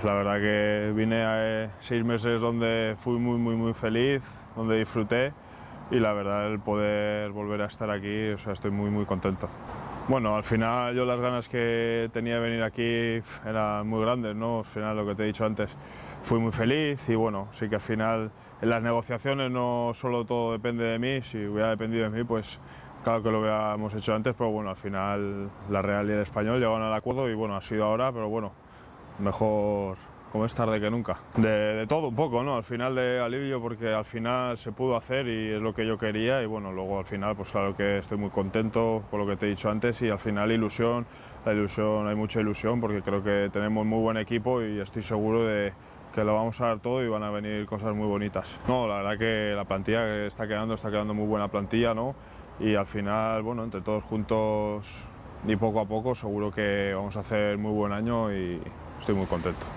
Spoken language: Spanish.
La verdad que vine a 6 meses donde fui muy feliz, donde disfruté y la verdad el poder volver a estar aquí, o sea, estoy muy contento. Bueno, al final yo las ganas que tenía de venir aquí eran muy grandes, ¿no? Al final lo que te he dicho antes, fui muy feliz y bueno, sí que al final en las negociaciones no solo todo depende de mí, si hubiera dependido de mí pues claro que lo hubiéramos hecho antes, pero bueno, al final la Real y el Español llegaron al acuerdo y bueno, ha sido ahora, pero bueno, mejor como es tarde que nunca. De todo un poco, ¿no? Al final de alivio porque al final se pudo hacer y es lo que yo quería y bueno, luego al final pues claro que estoy muy contento por lo que te he dicho antes y al final ilusión, hay mucha ilusión porque creo que tenemos muy buen equipo y estoy seguro de que lo vamos a dar todo y van a venir cosas muy bonitas. No, la verdad que la plantilla está quedando muy buena plantilla, ¿no? Y al final, bueno, entre todos juntos y poco a poco seguro que vamos a hacer muy buen año y estoy muy contento.